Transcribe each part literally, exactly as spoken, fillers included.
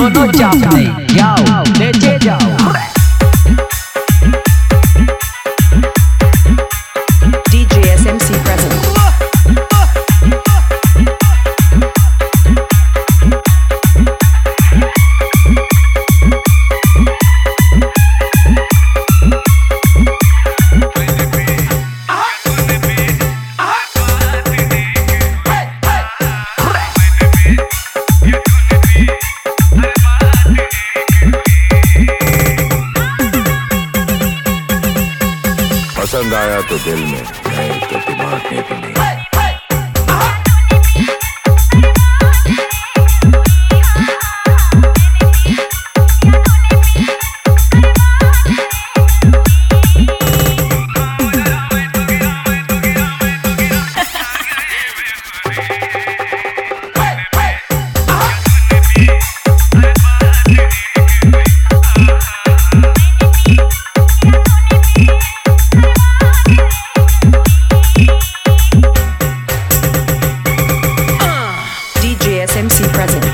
दोनों चाप नहीं, जाओ नीचे जाओ। D J S M C present. पसंद आया तो दिल में, नहीं तो दिमाग में भी नहीं। D J S M C present.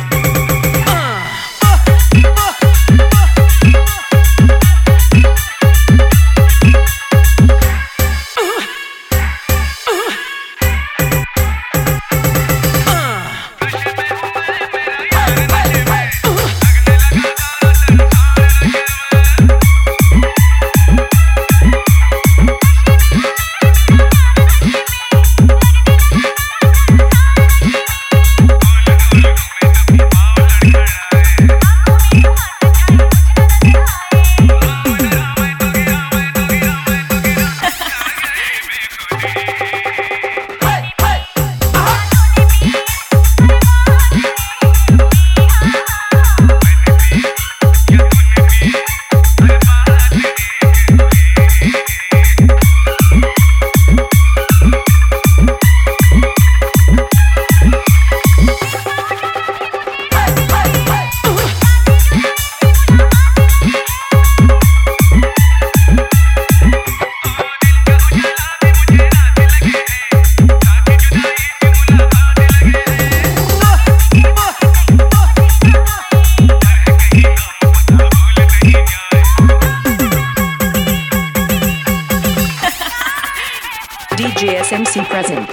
D J S M C present.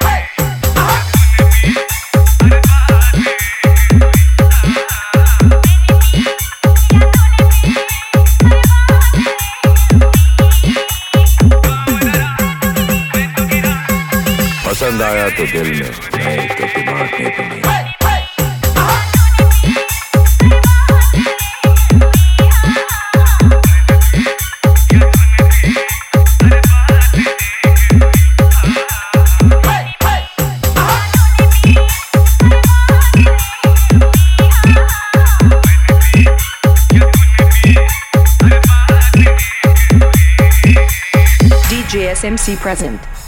पसंद आया तो दिल में, नहीं तो दिमाग में भी नहीं। D J S M C present.